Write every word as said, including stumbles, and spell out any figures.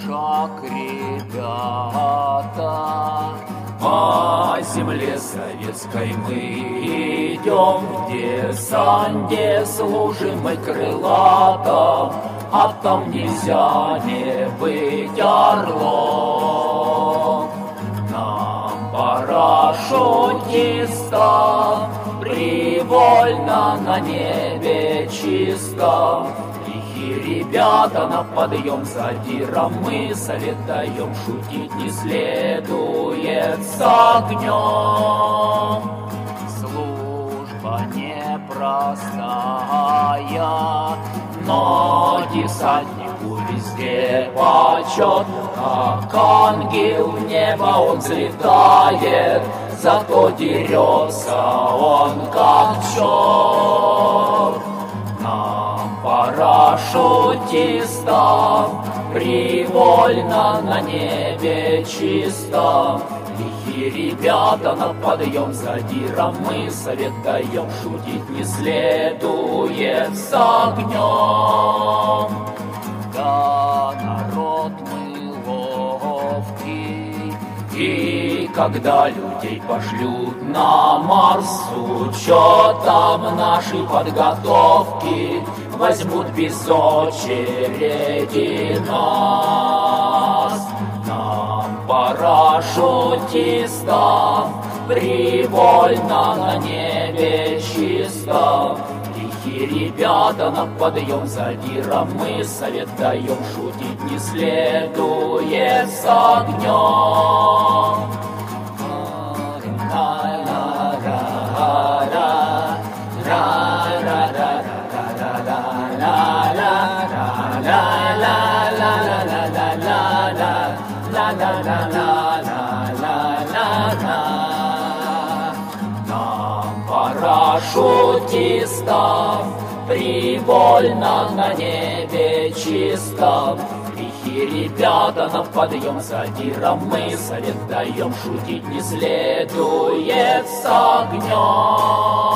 шаг, ребята. По земле советской мы идем в десанте, служим мы крылато, а там нельзя не быть орлом. Нам парашютистам привольно на небе чисто. Ребята, на подъем задиром мы совет даем, шутить не следует с огнем. Служба непростая, но десантнику везде почет, как ангел в небо он взлетает, зато дерется он как черт. Нам, парашютистам, привольно на небе чисто. Лихие ребята, на подъем задиром мы совет даем, шутить не следует с огнем. да, народ мы ловкий, и когда людей пошлют на Марс с учетом нашей подготовки, возьмут без очереди нас. Нам, парашютистам, привольно на небе чисто. Лихие ребята, на подъем задиром мы совет даем, шутить не следует с огнем. Нам, парашютистам, привольно на небе чисто. Лихие ребята, на подъем задиром мы совет даем, шутить не следует с огнем.